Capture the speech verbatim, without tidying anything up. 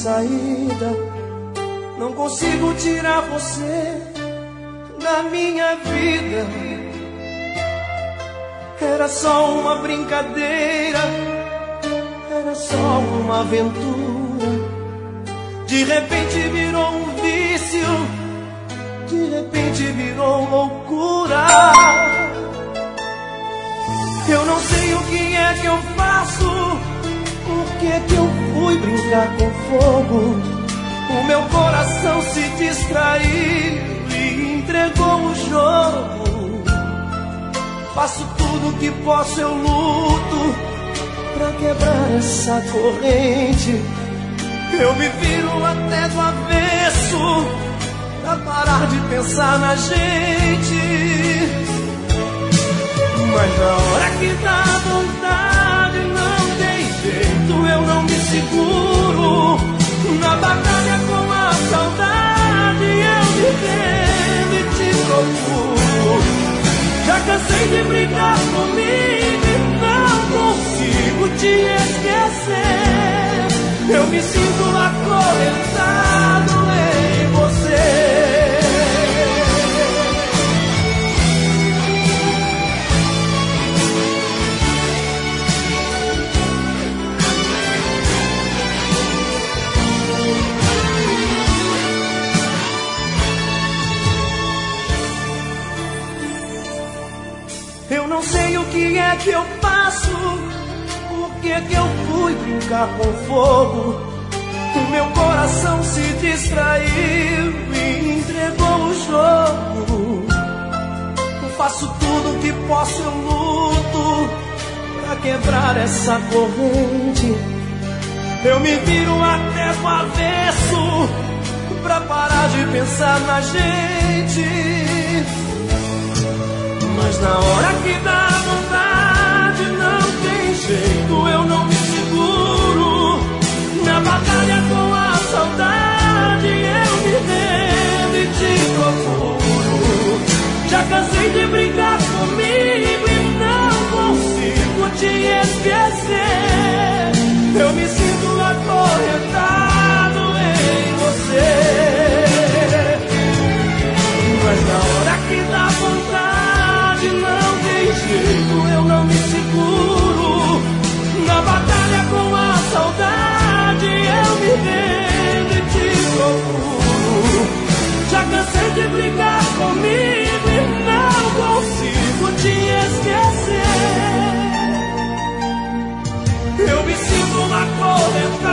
saída. Não consigo tirar você da minha vida. Era só uma brincadeira, era só uma aventura. De repente virou um vício, de repente virou loucura. Eu não sei o que é que eu faço, por que é que eu fui brincar com fogo. O meu coração se distraiu e entregou o jogo. Faço tudo que posso, eu luto pra quebrar essa corrente. Eu me viro até do avesso pra parar de pensar na gente. Mas na hora que dá vontade não tem jeito, eu não me seguro. Na batalha com a saudade eu me rendo e te procuro. Já cansei de brigar comigo e não consigo te esquecer. Eu me sinto acorrentado em você. Eu não sei o que é que eu faço, por que é que eu fui brincar com fogo. O meu coração se distraiu e entregou o jogo. Eu faço tudo o que posso, eu luto pra quebrar essa corrente. Eu me viro até o avesso pra parar de pensar na gente. Mas na hora que dá vontade não tem jeito, eu não me seguro. Na batalha com a saudade eu me rendo e te procuro. Já cansei de brigar comigo e não consigo te esquecer. Eu me sinto acorrentado em você. Mas na hora que dá vontade não tem jeito, eu não me seguro. Na batalha com a saudade eu me rendo e te procuro. Já cansei de brigar comigo e não consigo te esquecer. Eu me sinto acorrentado